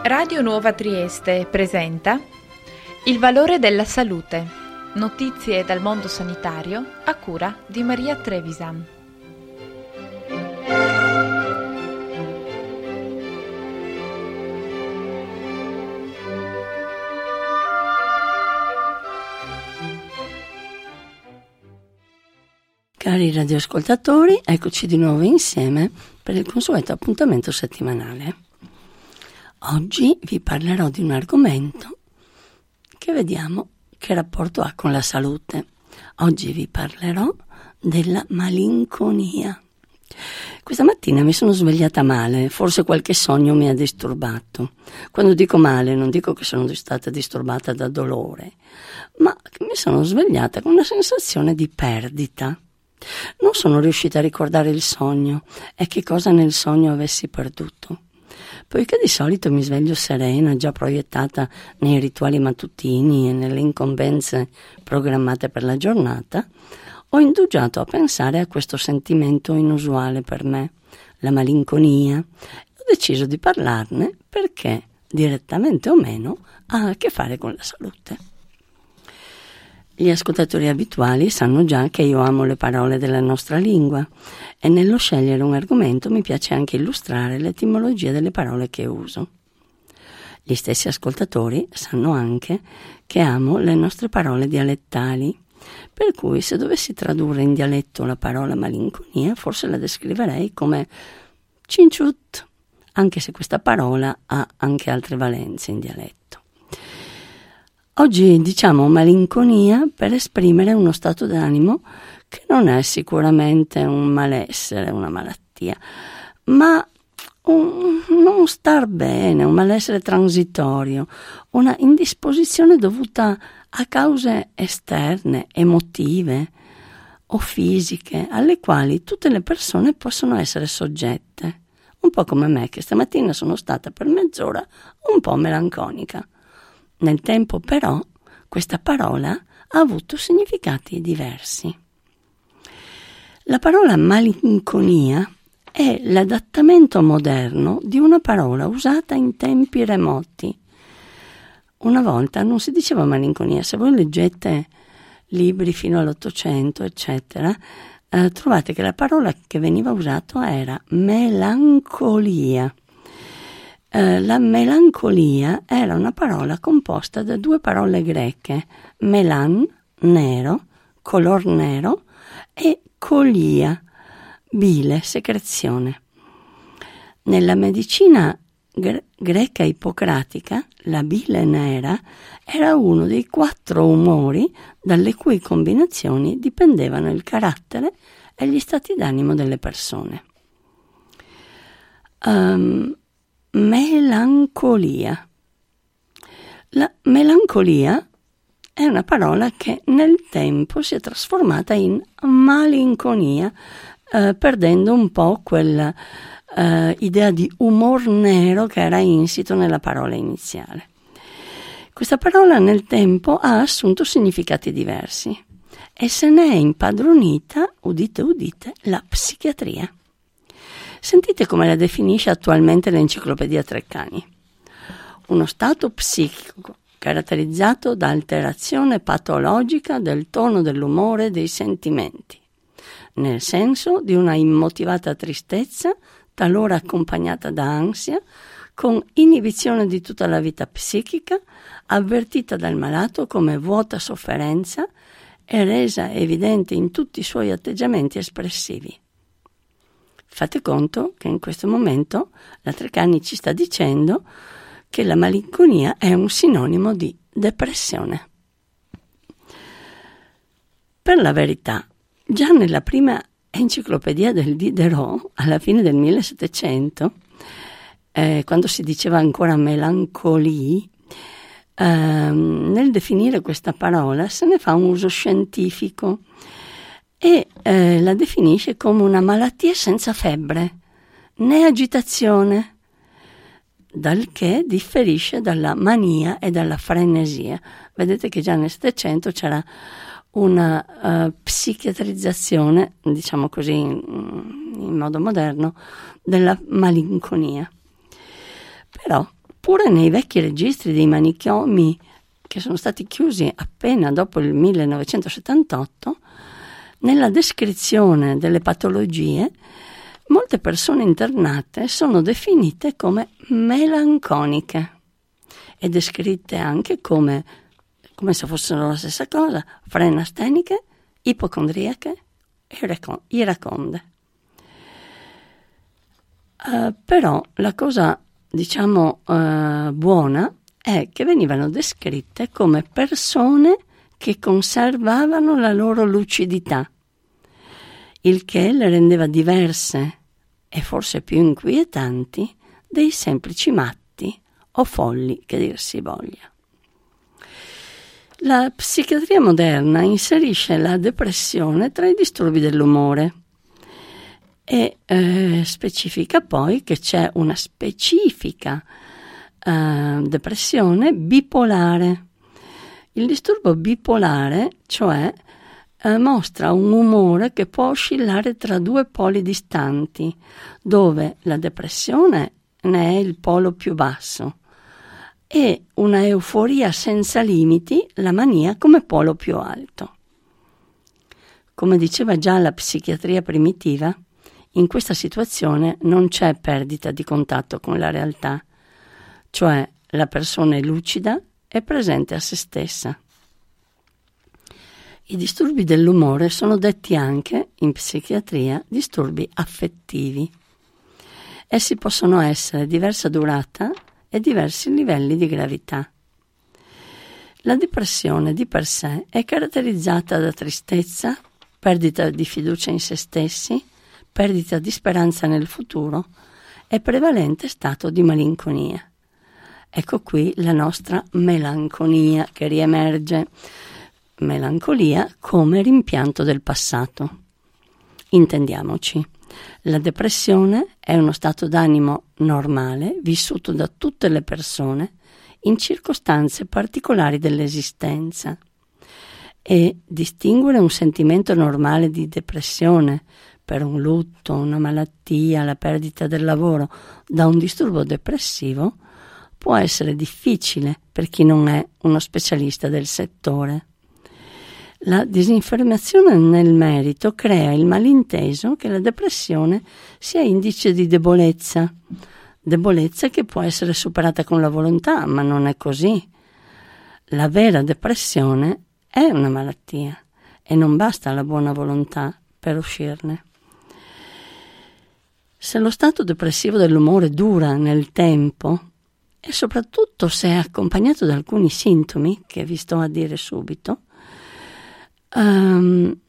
Radio Nuova Trieste presenta Il valore della salute. Notizie dal mondo sanitario a cura di Maria Trevisan. Cari radioascoltatori, eccoci di nuovo insieme per il consueto appuntamento settimanale. Oggi vi parlerò di un argomento che vediamo che rapporto ha con la salute. Oggi vi parlerò della malinconia. Questa mattina mi sono svegliata male, forse qualche sogno mi ha disturbato. Quando dico male non dico che sono stata disturbata da dolore, ma che mi sono svegliata con una sensazione di perdita. Non sono riuscita a ricordare il sogno e che cosa nel sogno avessi perduto. Poiché di solito mi sveglio serena, già proiettata nei rituali mattutini e nelle incombenze programmate per la giornata, ho indugiato a pensare a questo sentimento inusuale per me, la malinconia, e ho deciso di parlarne perché, direttamente o meno, ha a che fare con la salute. Gli ascoltatori abituali sanno già che io amo le parole della nostra lingua e nello scegliere un argomento mi piace anche illustrare l'etimologia delle parole che uso. Gli stessi ascoltatori sanno anche che amo le nostre parole dialettali, per cui se dovessi tradurre in dialetto la parola malinconia forse la descriverei come cinciut, anche se questa parola ha anche altre valenze in dialetto. Oggi diciamo malinconia per esprimere uno stato d'animo che non è sicuramente un malessere, una malattia, ma un non star bene, un malessere transitorio, una indisposizione dovuta a cause esterne, emotive o fisiche, alle quali tutte le persone possono essere soggette. Un po' come me, che stamattina sono stata per mezz'ora un po' melanconica. Nel tempo però questa parola ha avuto significati diversi. La parola malinconia è l'adattamento moderno di una parola usata in tempi remoti. Una volta non si diceva malinconia. Se voi leggete libri fino all'Ottocento, eccetera, trovate che la parola che veniva usata era melancolia. La melancolia era una parola composta da due parole greche, melan, nero, color nero, e colia, bile, secrezione. Nella medicina greca ippocratica, la bile nera era uno dei 4 umori dalle cui combinazioni dipendevano il carattere e gli stati d'animo delle persone. Melancolia. La melancolia è una parola che nel tempo si è trasformata in malinconia, perdendo un po' quella idea di umor nero che era insito nella parola iniziale. Questa parola nel tempo ha assunto significati diversi e se ne è impadronita, udite udite, la psichiatria. Sentite come la definisce attualmente l'enciclopedia Treccani. Uno stato psichico caratterizzato da alterazione patologica del tono dell'umore e dei sentimenti, nel senso di una immotivata tristezza, talora accompagnata da ansia, con inibizione di tutta la vita psichica, avvertita dal malato come vuota sofferenza e resa evidente in tutti i suoi atteggiamenti espressivi. Fate conto che in questo momento la Treccani ci sta dicendo che la malinconia è un sinonimo di depressione. Per la verità, già nella prima enciclopedia del Diderot, alla fine del 1700, quando si diceva ancora melancolie, nel definire questa parola se ne fa un uso scientifico e la definisce come una malattia senza febbre né agitazione, dal che differisce dalla mania e dalla frenesia. Vedete che già nel Settecento c'era una psichiatrizzazione, diciamo così in modo moderno, della malinconia. Però Pure nei vecchi registri dei manicomi che sono stati chiusi appena dopo il 1978, nella descrizione delle patologie, molte persone internate sono definite come melanconiche e descritte anche come se fossero la stessa cosa, frenasteniche, ipocondriache e iraconde. Però la cosa, buona è che venivano descritte come persone che conservavano la loro lucidità, il che le rendeva diverse e forse più inquietanti dei semplici matti o folli, che dir si voglia. La psichiatria moderna inserisce la depressione tra i disturbi dell'umore e specifica poi che c'è una specifica depressione bipolare. Il disturbo bipolare, cioè, mostra un umore che può oscillare tra due poli distanti, dove la depressione ne è il polo più basso e una euforia senza limiti, la mania, come polo più alto. Come diceva già la psichiatria primitiva, in questa situazione non c'è perdita di contatto con la realtà, cioè la persona è lucida e presente a se stessa. I disturbi dell'umore sono detti anche, in psichiatria, disturbi affettivi. Essi possono essere diversa durata e diversi livelli di gravità. La depressione di per sé è caratterizzata da tristezza, perdita di fiducia in se stessi, perdita di speranza nel futuro e prevalente stato di malinconia. Ecco qui la nostra melanconia che riemerge. Melancolia come rimpianto del passato. Intendiamoci, la depressione è uno stato d'animo normale vissuto da tutte le persone in circostanze particolari dell'esistenza e distinguere un sentimento normale di depressione per un lutto, una malattia, la perdita del lavoro da un disturbo depressivo può essere difficile per chi non è uno specialista del settore. La disinformazione nel merito crea il malinteso che la depressione sia indice di debolezza che può essere superata con la volontà, ma non è così. La vera depressione è una malattia e non basta la buona volontà per uscirne. Se lo stato depressivo dell'umore dura nel tempo e soprattutto se è accompagnato da alcuni sintomi, che vi sto a dire subito, la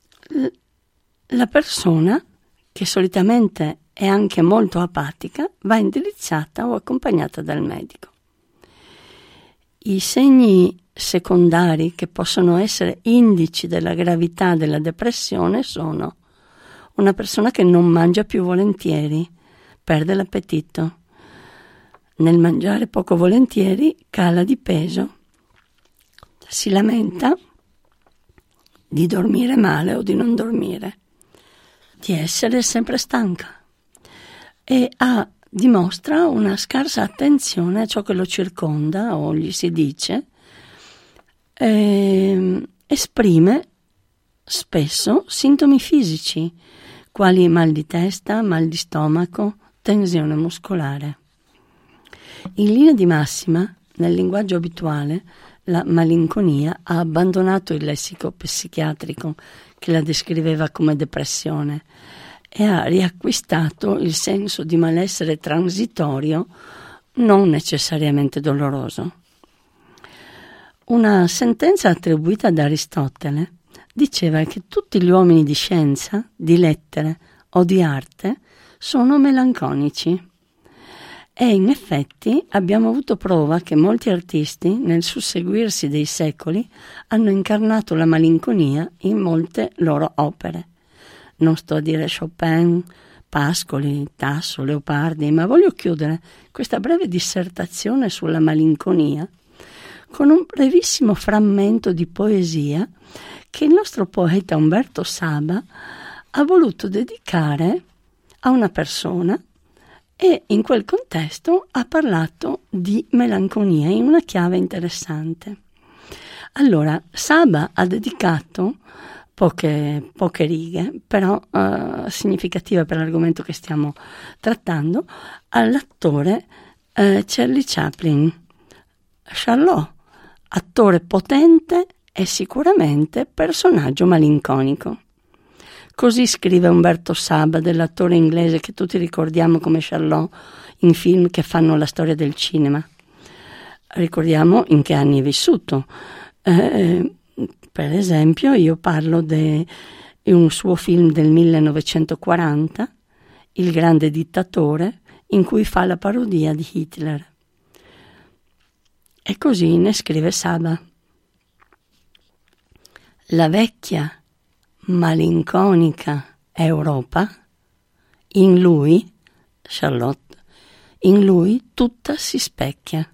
persona, che solitamente è anche molto apatica, va indirizzata o accompagnata dal medico. I segni secondari che possono essere indici della gravità della depressione sono una persona che non mangia più volentieri, perde l'appetito, nel mangiare poco volentieri cala di peso, si lamenta di dormire male o di non dormire, di essere sempre stanca e dimostra una scarsa attenzione a ciò che lo circonda o gli si dice, esprime spesso sintomi fisici quali mal di testa, mal di stomaco, tensione muscolare. In linea di massima, nel linguaggio abituale, la malinconia ha abbandonato il lessico psichiatrico che la descriveva come depressione e ha riacquistato il senso di malessere transitorio, non necessariamente doloroso. Una sentenza attribuita ad Aristotele diceva che tutti gli uomini di scienza, di lettere o di arte sono melanconici. E in effetti abbiamo avuto prova che molti artisti, nel susseguirsi dei secoli, hanno incarnato la malinconia in molte loro opere. Non sto a dire Chopin, Pascoli, Tasso, Leopardi, ma voglio chiudere questa breve dissertazione sulla malinconia con un brevissimo frammento di poesia che il nostro poeta Umberto Saba ha voluto dedicare a una persona e in quel contesto ha parlato di melanconia in una chiave interessante. Allora, Saba ha dedicato poche righe, però significative per l'argomento che stiamo trattando, all'attore Charlie Chaplin. Charlot, attore potente e sicuramente personaggio malinconico. Così scrive Umberto Saba dell'attore inglese che tutti ricordiamo come Charlot in film che fanno la storia del cinema. Ricordiamo in che anni è vissuto. Per esempio, io parlo di un suo film del 1940, Il grande dittatore, in cui fa la parodia di Hitler. E così ne scrive Saba. La vecchia, malinconica Europa, in lui, Charlotte, in lui tutta si specchia.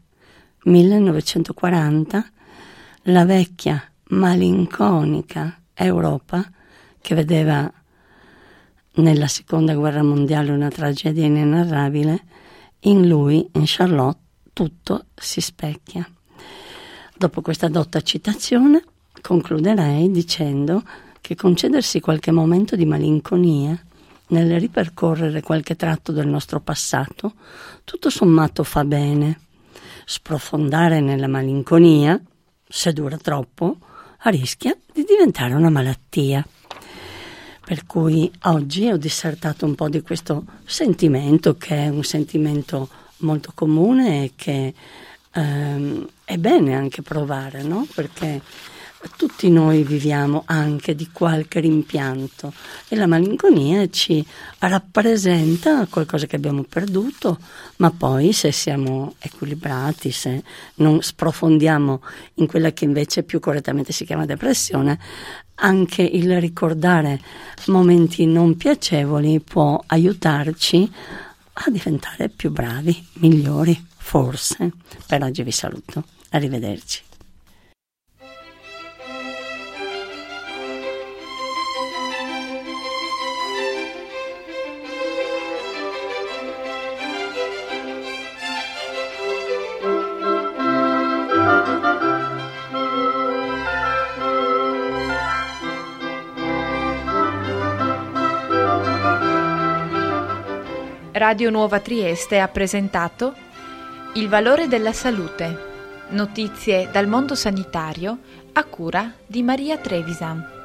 1940, la vecchia, malinconica Europa, che vedeva nella seconda guerra mondiale una tragedia inenarrabile, in lui, in Charlotte, tutto si specchia. Dopo questa dotta citazione concluderei dicendo che concedersi qualche momento di malinconia nel ripercorrere qualche tratto del nostro passato tutto sommato fa bene. Sprofondare nella malinconia, se dura troppo, rischia di diventare una malattia. Per cui oggi ho dissertato un po' di questo sentimento, che è un sentimento molto comune e che è bene anche provare, no? Perché tutti noi viviamo anche di qualche rimpianto e la malinconia ci rappresenta qualcosa che abbiamo perduto, ma poi se siamo equilibrati, se non sprofondiamo in quella che invece più correttamente si chiama depressione, anche il ricordare momenti non piacevoli può aiutarci a diventare più bravi, migliori, forse. Per oggi vi saluto, arrivederci. Radio Nuova Trieste ha presentato Il valore della salute. Notizie dal mondo sanitario a cura di Maria Trevisan.